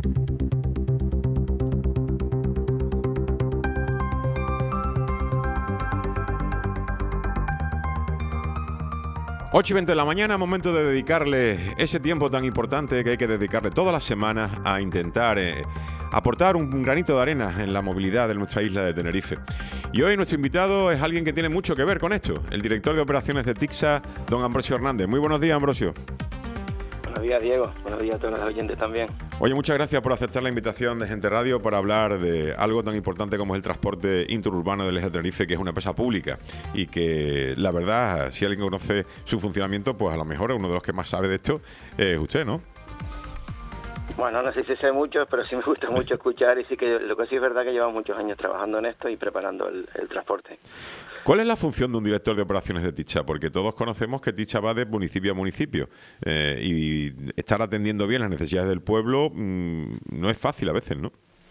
8:20 de la mañana, momento de dedicarle ese tiempo tan importante que hay que dedicarle todas las semanas a intentar aportar un granito de arena en la movilidad de nuestra isla de Tenerife. Y hoy nuestro invitado es alguien que tiene mucho que ver con esto, el director de operaciones de TICSA, don Ambrosio Hernández. Muy buenos días, Ambrosio. Buenos días, Diego. Buenos días a todos los oyentes también. Oye, muchas gracias por aceptar la invitación de Gente Radio para hablar de algo tan importante como es el transporte interurbano del eje de Tenerife, que es una empresa pública y que, la verdad, si alguien conoce su funcionamiento, pues a lo mejor uno de los que más sabe de esto es usted, ¿no? Bueno, no sé si sé mucho, pero sí me gusta mucho escuchar y sí que lo que sí es verdad que llevamos muchos años trabajando en esto y preparando el transporte. ¿Cuál es la función de un director de operaciones de TICSA? Porque todos conocemos que TICSA va de municipio a municipio y estar atendiendo bien las necesidades del pueblo no es fácil a veces, ¿no?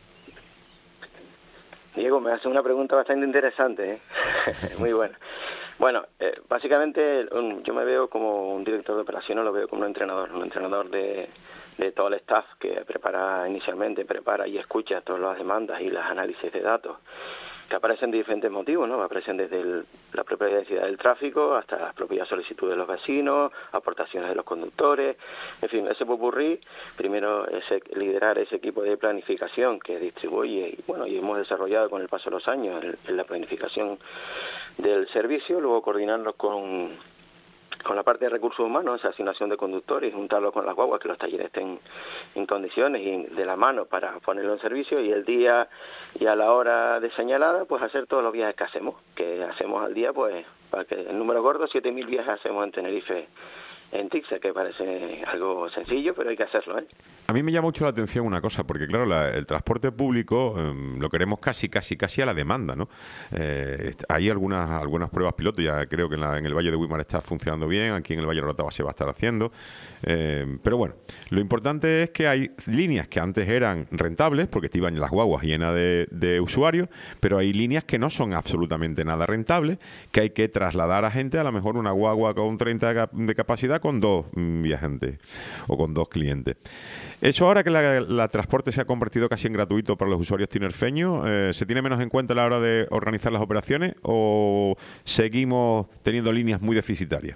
Diego, me hace una pregunta bastante interesante, ¿eh? Muy buena. Bueno, básicamente yo me veo como un director de operaciones, lo veo como un entrenador de todo el staff que prepara y escucha todas las demandas y los análisis de datos que aparecen de diferentes motivos, ¿no? Aparecen desde la propia densidad del tráfico hasta las propias solicitudes de los vecinos, aportaciones de los conductores, en fin, ese popurrí, primero liderar ese equipo de planificación que distribuye y hemos desarrollado con el paso de los años en la planificación del servicio, luego coordinarlo con la parte de recursos humanos, esa asignación de conductores, juntarlo con las guaguas, que los talleres estén en condiciones y de la mano para ponerlo en servicio, y el día y a la hora de señalada, pues hacer todos los viajes que hacemos al día, pues para que el número gordo, 7.000 viajes hacemos en Tenerife, en TICSA, que parece algo sencillo, pero hay que hacerlo, ¿eh? A mí me llama mucho la atención una cosa, porque claro, el transporte público lo queremos casi a la demanda, ¿no? Hay algunas pruebas piloto, ya creo que en el Valle de Guimar está funcionando bien, aquí en el Valle de Orotava se va a estar haciendo, pero bueno, lo importante es que hay líneas que antes eran rentables, porque iban las guaguas llenas de usuarios, pero hay líneas que no son absolutamente nada rentables, que hay que trasladar a gente, a lo mejor una guagua con 30 de capacidad con 2 viajantes o con 2 clientes. Eso ahora que la transporte se ha convertido casi en gratuito para los usuarios tinerfeños, ¿se tiene menos en cuenta a la hora de organizar las operaciones o seguimos teniendo líneas muy deficitarias?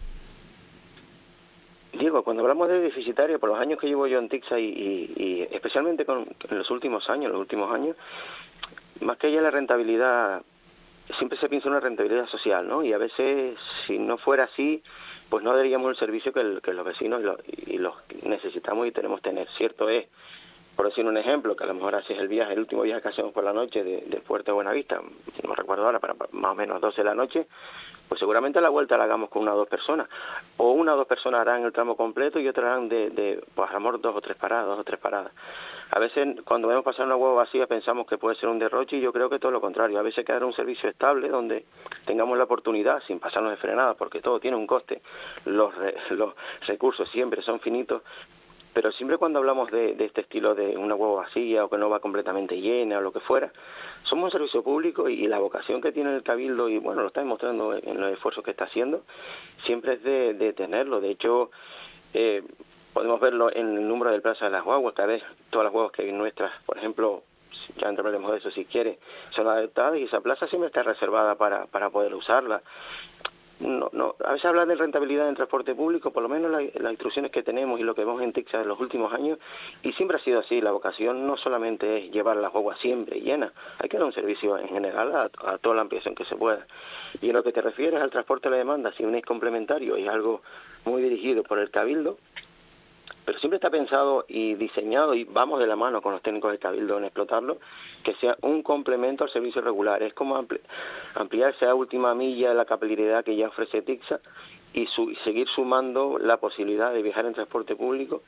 Diego, cuando hablamos de deficitario, por los años que llevo yo en TICSA y especialmente en los últimos años, más que ya la rentabilidad, siempre se piensa en una rentabilidad social, ¿no? Y a veces, si no fuera así, pues no daríamos el servicio que los vecinos y los necesitamos y tenemos que tener. Cierto es, por decir un ejemplo, que a lo mejor haces el último viaje que hacemos por la noche de Puerto de Buenavista, no recuerdo ahora, para más o menos 12 de la noche, pues seguramente la vuelta la hagamos con 1 o 2 personas. O 1 o 2 personas harán el tramo completo y otras harán pues a lo mejor 2 o 3 paradas. A veces cuando vemos pasar una guagua vacía pensamos que puede ser un derroche y yo creo que todo lo contrario. A veces quedará un servicio estable donde tengamos la oportunidad, sin pasarnos de frenada, porque todo tiene un coste, los recursos siempre son finitos, pero siempre cuando hablamos de este estilo de una guagua vacía o que no va completamente llena o lo que fuera, somos un servicio público y la vocación que tiene el Cabildo, y bueno, lo está demostrando en los esfuerzos que está haciendo, siempre es de tenerlo. De hecho, podemos verlo en el número del plaza de las guaguas. Cada vez todas las guaguas que hay nuestras, por ejemplo, ya entraremos de eso si quiere, son adaptadas y esa plaza siempre está reservada para poder usarla. No, a veces hablar de rentabilidad en transporte público, por lo menos las instrucciones que tenemos y lo que vemos en TICSA en los últimos años, y siempre ha sido así, la vocación no solamente es llevar las guaguas siempre llenas, hay que dar un servicio en general a toda la ampliación que se pueda. Y en lo que te refieres al transporte de la demanda, si un es complementario, es algo muy dirigido por el Cabildo, pero siempre está pensado y diseñado, y vamos de la mano con los técnicos del Cabildo en explotarlo, que sea un complemento al servicio regular. Es como ampliar esa última milla de la capilaridad que ya ofrece TICSA y seguir sumando la posibilidad de viajar en transporte público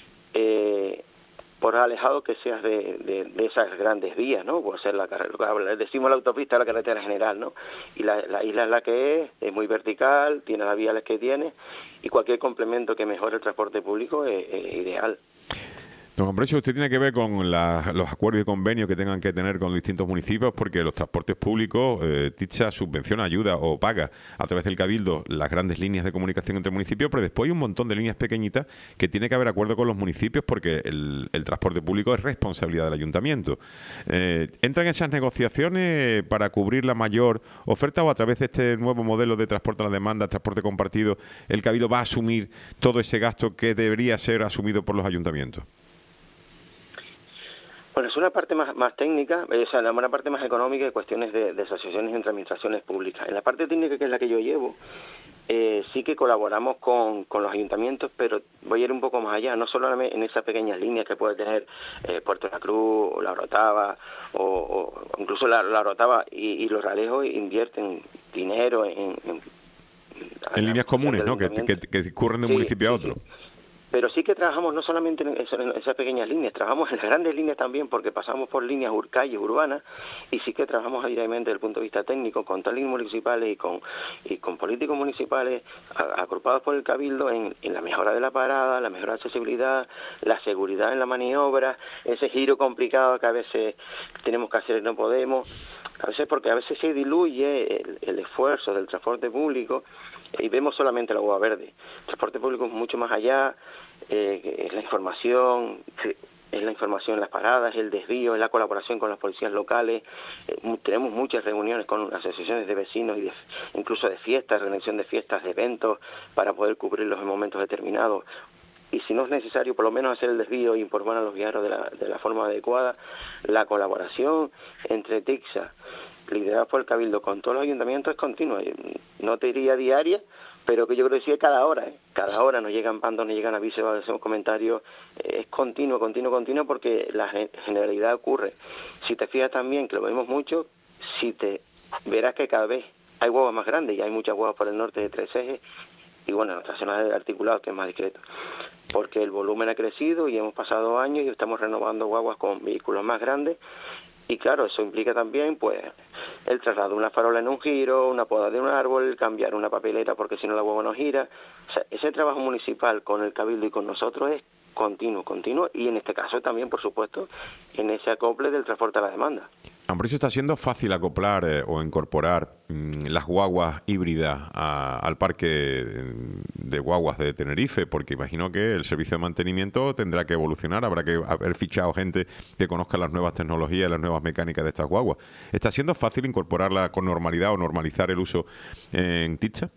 por alejado que seas de esas grandes vías, ¿no? Por ser la carretera, decimos la autopista, la carretera general, ¿no? Y la isla es la que es muy vertical, tiene las vías que tiene, y cualquier complemento que mejore el transporte público es ideal. Don Ambrosio, usted tiene que ver con los acuerdos y convenios que tengan que tener con distintos municipios, porque los transportes públicos, TITSA subvenciona, ayuda o paga a través del Cabildo las grandes líneas de comunicación entre municipios, pero después hay un montón de líneas pequeñitas que tiene que haber acuerdo con los municipios porque el transporte público es responsabilidad del ayuntamiento. ¿Entran esas negociaciones para cubrir la mayor oferta o a través de este nuevo modelo de transporte a la demanda, transporte compartido, el Cabildo va a asumir todo ese gasto que debería ser asumido por los ayuntamientos? Bueno, es una parte más técnica, o sea, una parte más económica de cuestiones de asociaciones entre administraciones públicas. En la parte técnica, que es la que yo llevo, sí que colaboramos con los ayuntamientos, pero voy a ir un poco más allá, no solo en esas pequeñas líneas que puede tener Puerto de la Cruz o La Orotava, o incluso La Orotava y los Ralejos invierten dinero en líneas comunes, ¿no? Que corren de un municipio a otro. Sí. Pero sí que trabajamos no solamente en esas pequeñas líneas, trabajamos en las grandes líneas también, porque pasamos por líneas calles urbanas, y sí que trabajamos directamente desde el punto de vista técnico con técnicos municipales y con políticos municipales agrupados por el Cabildo en la mejora de la parada, la mejora de accesibilidad, la seguridad en la maniobra, ese giro complicado que a veces tenemos que hacer y no podemos, a veces se diluye el esfuerzo del transporte público y vemos solamente la boga verde. El transporte público es mucho más allá, es la información, en las paradas, el desvío, es la colaboración con las policías locales. Tenemos muchas reuniones con asociaciones de vecinos y incluso de fiestas, organización de fiestas, de eventos, para poder cubrirlos en momentos determinados. Y si no es necesario, por lo menos hacer el desvío e informar a los viajeros de la forma adecuada. La colaboración entre TICSA, liderada por el Cabildo, con todos los ayuntamientos, es continua. No te diría diaria, pero que yo creo que sí es cada hora. Cada hora nos llegan bandos, nos llegan avisos, hacemos comentarios. Es continuo, porque la generalidad ocurre. Si te fijas también, que lo vemos mucho, verás que cada vez hay guaguas más grandes, y hay muchas guaguas por el norte de 3 ejes, y bueno, nuestra zona de articulados, que es más discreto, porque el volumen ha crecido y hemos pasado años y estamos renovando guaguas con vehículos más grandes. Y claro, eso implica también pues el traslado de una farola en un giro, una poda de un árbol, cambiar una papelera porque si no la guagua no gira. O sea, ese trabajo municipal con el Cabildo y con nosotros es continuo, y en este caso también, por supuesto, en ese acople del transporte a la demanda. Ambrosio, ¿está siendo fácil acoplar o incorporar las guaguas híbridas al parque de guaguas de Tenerife? Porque imagino que el servicio de mantenimiento tendrá que evolucionar, habrá que haber fichado gente que conozca las nuevas tecnologías, las nuevas mecánicas de estas guaguas. ¿Está siendo fácil incorporarla con normalidad o normalizar el uso en TICSA?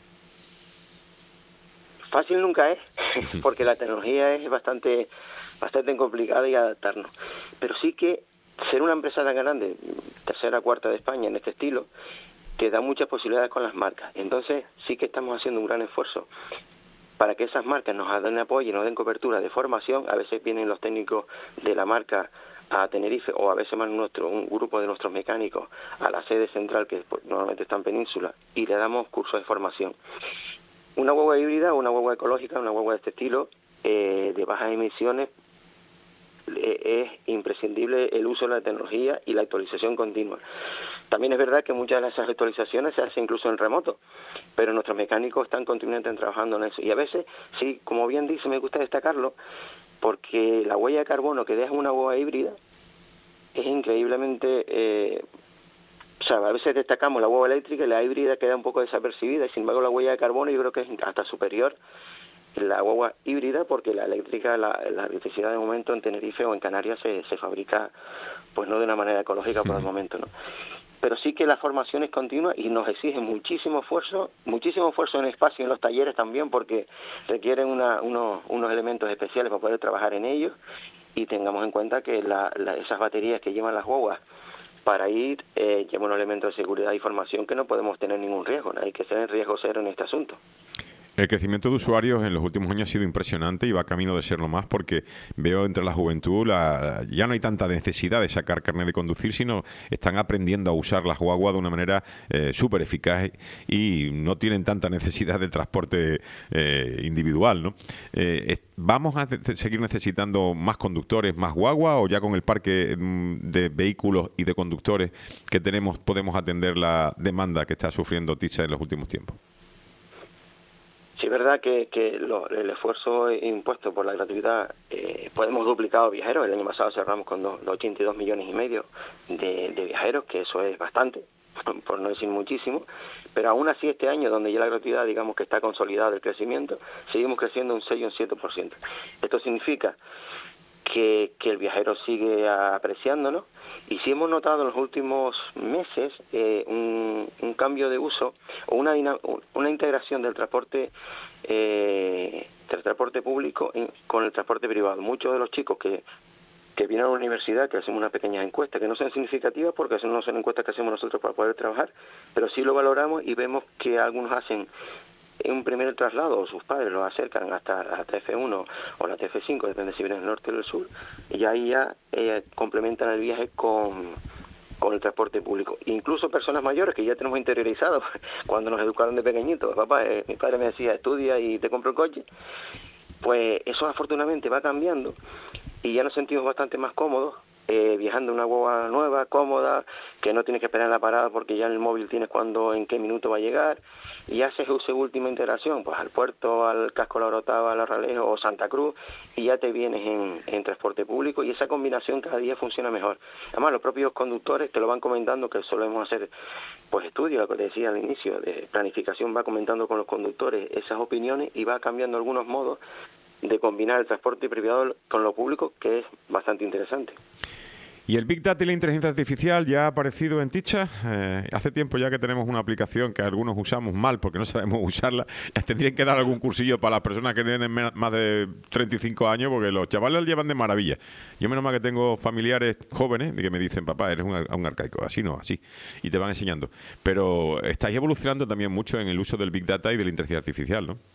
Fácil nunca es, porque la tecnología es bastante complicada y adaptarnos. Pero sí que ser una empresa tan grande, tercera, cuarta de España en este estilo, te da muchas posibilidades con las marcas. Entonces sí que estamos haciendo un gran esfuerzo para que esas marcas nos den apoyo y nos den cobertura de formación. A veces vienen los técnicos de la marca a Tenerife, o a veces más un grupo de nuestros mecánicos a la sede central, que normalmente está en Península, y le damos cursos de formación. Una guagua híbrida, una guagua ecológica, una guagua de este estilo, de bajas emisiones, es imprescindible el uso de la tecnología y la actualización continua. También es verdad que muchas de esas actualizaciones se hacen incluso en remoto, pero nuestros mecánicos están continuamente trabajando en eso. Y a veces, sí, como bien dice, me gusta destacarlo, porque la huella de carbono que deja una guagua híbrida es increíblemente... a veces destacamos la guagua eléctrica y la híbrida queda un poco desapercibida, y sin embargo la huella de carbono yo creo que es hasta superior la guagua híbrida, porque la eléctrica, la electricidad de momento en Tenerife o en Canarias se fabrica pues no de una manera ecológica por el momento, ¿no? Pero sí que la formación es continua y nos exige muchísimo esfuerzo en espacio, en los talleres también, porque requieren unos elementos especiales para poder trabajar en ellos, y tengamos en cuenta que esas baterías que llevan las guaguas para ir llevan un elemento de seguridad y formación que no podemos tener ningún riesgo, ¿no? Hay que ser en riesgo cero en este asunto. El crecimiento de usuarios en los últimos años ha sido impresionante y va camino de serlo más, porque veo entre la juventud ya no hay tanta necesidad de sacar carnet de conducir, sino están aprendiendo a usar las guaguas de una manera súper eficaz y no tienen tanta necesidad de transporte individual, ¿no? ¿Vamos a seguir necesitando más conductores, más guaguas, o ya con el parque de vehículos y de conductores que tenemos podemos atender la demanda que está sufriendo TICSA en los últimos tiempos? Sí, es verdad que el esfuerzo impuesto por la gratuidad, pues hemos duplicado viajeros. El año pasado cerramos con los 82 millones y medio de viajeros, que eso es bastante, por no decir muchísimo, pero aún así este año, donde ya la gratuidad, digamos que está consolidado el crecimiento, seguimos creciendo un 6 y un 7%. Esto significa que el viajero sigue apreciándonos, y sí hemos notado en los últimos meses un cambio de uso o una integración del transporte público con el transporte privado. Muchos de los chicos que vienen a la universidad, que hacemos una pequeña encuesta, que no son significativas porque eso no son encuestas que hacemos nosotros para poder trabajar, pero sí lo valoramos y vemos que algunos hacen un primer traslado, o sus padres los acercan hasta la TF1 o la TF5, depende si vienen del norte o del sur, y ahí ya complementan el viaje con el transporte público. Incluso personas mayores que ya tenemos interiorizado cuando nos educaron de pequeñitos. Papá, mi padre me decía, estudia y te compro el coche. Pues eso afortunadamente va cambiando y ya nos sentimos bastante más cómodos viajando en una guagua nueva, cómoda, que no tienes que esperar en la parada porque ya en el móvil tienes en qué minuto va a llegar, y haces esa última integración, pues al puerto, al Casco La Orotava, al Arralejo o Santa Cruz, y ya te vienes en transporte público, y esa combinación cada día funciona mejor. Además, los propios conductores te lo van comentando, que solemos hacer pues estudios, lo que te decía al inicio, de planificación, va comentando con los conductores esas opiniones y va cambiando algunos modos de combinar el transporte privado con lo público, que es bastante interesante. ¿Y el Big Data y la inteligencia artificial ya ha aparecido en Ticha? Hace tiempo ya que tenemos una aplicación que algunos usamos mal porque no sabemos usarla. Tendrían que dar algún cursillo para las personas que tienen más de 35 años, porque los chavales lo llevan de maravilla. Yo menos mal que tengo familiares jóvenes que me dicen, papá, eres un arcaico, así no, así. Y te van enseñando. Pero estáis evolucionando también mucho en el uso del Big Data y de la inteligencia artificial, ¿no?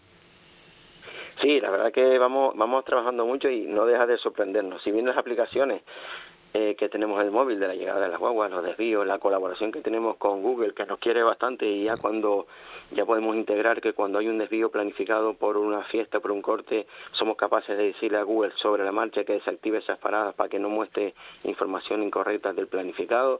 Sí, la verdad que vamos trabajando mucho y no deja de sorprendernos. Si bien las aplicaciones que tenemos en el móvil, de la llegada de las guaguas, los desvíos, la colaboración que tenemos con Google, que nos quiere bastante, y ya podemos integrar que cuando hay un desvío planificado por una fiesta, por un corte, somos capaces de decirle a Google sobre la marcha que desactive esas paradas para que no muestre información incorrecta del planificado.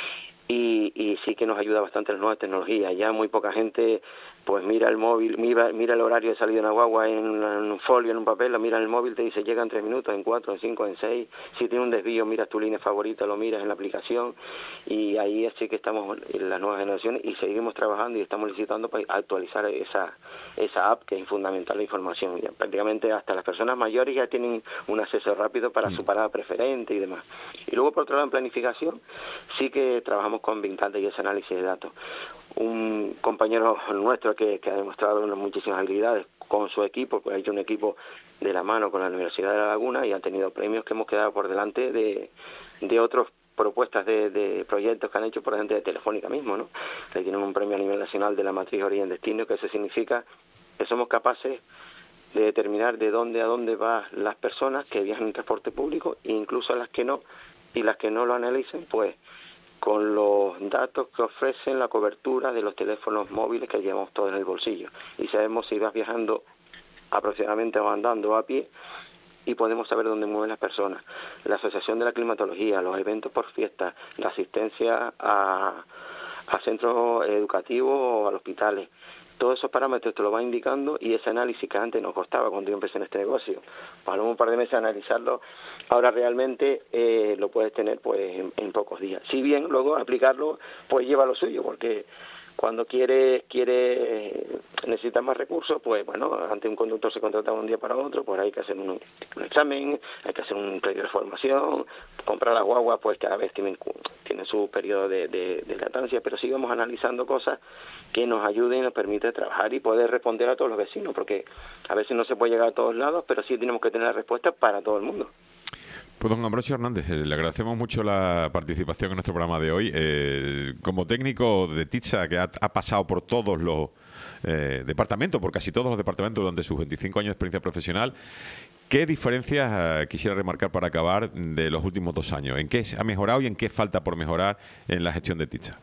Y sí que nos ayuda bastante las nuevas tecnologías. Ya muy poca gente pues mira el móvil, mira el horario de salida de una guagua en un folio, en un papel, lo mira en el móvil, te dice llega en 3 minutos, en 4, en 5, en 6. Si tiene un desvío, miras tu línea favorita, lo miras en la aplicación, y ahí sí que estamos en las nuevas generaciones y seguimos trabajando y estamos licitando para actualizar esa app, que es fundamental la información. Ya prácticamente hasta las personas mayores ya tienen un acceso rápido para su parada preferente y demás. Y luego, por otro lado, en planificación sí que trabajamos con Big Data y ese análisis de datos. Un compañero nuestro que ha demostrado muchísimas habilidades con su equipo, pues ha hecho un equipo de la mano con la Universidad de La Laguna y ha tenido premios que hemos quedado por delante de otras propuestas de proyectos que han hecho por ejemplo de Telefónica mismo, ¿no? Que tienen un premio a nivel nacional de la matriz origen destino, que eso significa que somos capaces de determinar de dónde a dónde van las personas que viajan en transporte público, e incluso las que no, y las que no lo analicen, pues con los datos que ofrecen la cobertura de los teléfonos móviles que llevamos todos en el bolsillo. Y sabemos si vas viajando aproximadamente o andando o a pie, y podemos saber dónde mueven las personas. La asociación de la climatología, los eventos por fiestas, la asistencia a centros educativos o a hospitales. Todos esos parámetros te lo va indicando, y ese análisis que antes nos costaba cuando yo empecé en este negocio, para un par de meses analizarlo, ahora realmente lo puedes tener pues en pocos días. Si bien luego aplicarlo pues lleva lo suyo, porque cuando necesitas más recursos, pues bueno, antes un conductor se contrataba un día para otro, pues hay que hacer un examen, hay que hacer un periodo de formación, comprar las guaguas, pues cada vez tienen su periodo de latancia, pero sigamos analizando cosas que nos ayuden y nos permiten trabajar y poder responder a todos los vecinos, porque a veces no se puede llegar a todos lados, pero sí tenemos que tener la respuesta para todo el mundo. Pues don Ambrosio Hernández, le agradecemos mucho la participación en nuestro programa de hoy. Como técnico de Ticha, que ha pasado por todos los departamentos, por casi todos los departamentos durante sus 25 años de experiencia profesional, ¿qué diferencias quisiera remarcar para acabar de los últimos 2 años? ¿En qué ha mejorado y en qué falta por mejorar en la gestión de Ticha?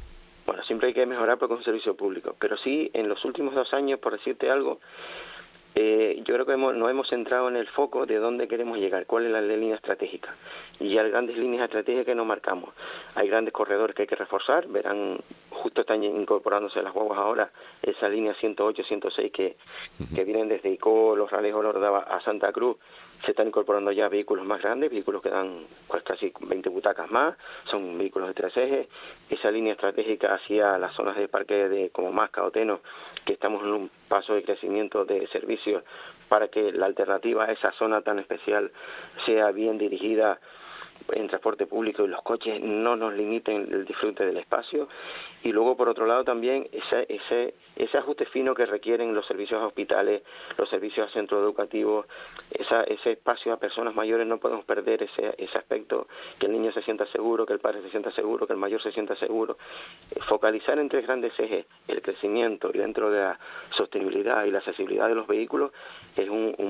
Bueno, siempre hay que mejorar porque es un servicio público, pero sí en los últimos 2 años, por decirte algo, Yo creo que nos hemos centrado en el foco de dónde queremos llegar, cuál es la línea estratégica. Y ya grandes líneas estratégicas que nos marcamos. Hay grandes corredores que hay que reforzar, verán, justo están incorporándose las guaguas ahora, esa línea 108, 106 que vienen desde Icó, Los Rales, Olordaba a Santa Cruz. Se están incorporando ya vehículos más grandes, vehículos que dan pues casi 20 butacas más, son vehículos de 3 ejes. Esa línea estratégica hacia las zonas de parque de como Masca o Teno, que estamos en un paso de crecimiento de servicios para que la alternativa a esa zona tan especial sea bien dirigida en transporte público y los coches no nos limiten el disfrute del espacio. Y luego, por otro lado, también ese ajuste fino que requieren los servicios a hospitales, los servicios a centros educativos, ese espacio a personas mayores. No podemos perder ese aspecto, que el niño se sienta seguro, que el padre se sienta seguro, que el mayor se sienta seguro. Focalizar en 3 grandes ejes, el crecimiento y dentro de la sostenibilidad y la accesibilidad de los vehículos, es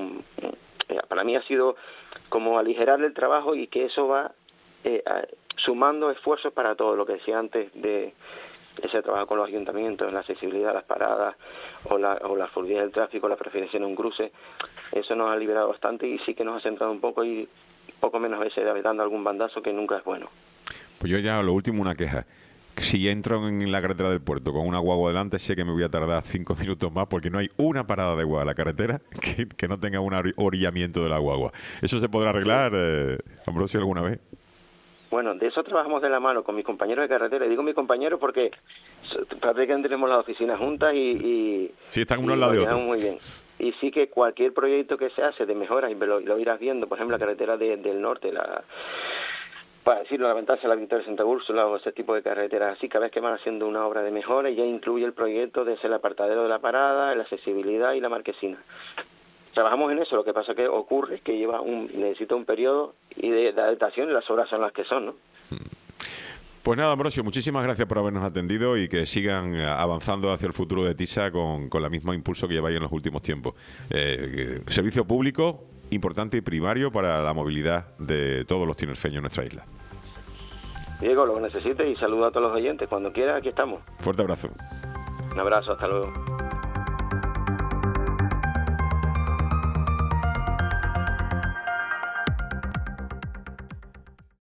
para mí ha sido como aligerar el trabajo, y que eso va sumando esfuerzos para todo lo que decía antes de ese trabajo con los ayuntamientos en la accesibilidad a las paradas o la fluidez del tráfico, la preferencia en un cruce. Eso nos ha liberado bastante y sí que nos ha centrado un poco, y poco menos veces dando algún bandazo, que nunca es bueno. Pues yo ya, lo último, una queja. Si entro en la carretera del puerto con una guagua delante, sé que me voy a tardar 5 minutos más, porque no hay una parada de guagua en la carretera que no tenga un orillamiento de la guagua. ¿Eso se podrá arreglar, Ambrosio, alguna vez? Bueno, de eso trabajamos de la mano con mis compañeros de carretera. Y digo mis compañeros porque prácticamente tenemos las oficinas juntas y sí, están uno al lado de otro. Muy bien. Y sí que cualquier proyecto que se hace de mejora, y lo irás viendo, por ejemplo, la carretera del norte, para decirlo, la Ventaja, la Victoria de Santa Úrsula, o ese tipo de carreteras así, cada vez que van haciendo una obra de mejora, ya incluye el proyecto de el apartadero de la parada, la accesibilidad y la marquesina. Trabajamos en eso. Lo que pasa que ocurre es que necesita un periodo y de adaptación, y las obras son las que son, ¿no? Pues nada, Ambrosio, muchísimas gracias por habernos atendido, y que sigan avanzando hacia el futuro de TISA con el mismo impulso que lleváis en los últimos tiempos. Servicio público importante y primario para la movilidad de todos los tinerfeños en nuestra isla. Diego, lo que necesites, y saludo a todos los oyentes. Cuando quieras, aquí estamos. Fuerte abrazo. Un abrazo, hasta luego.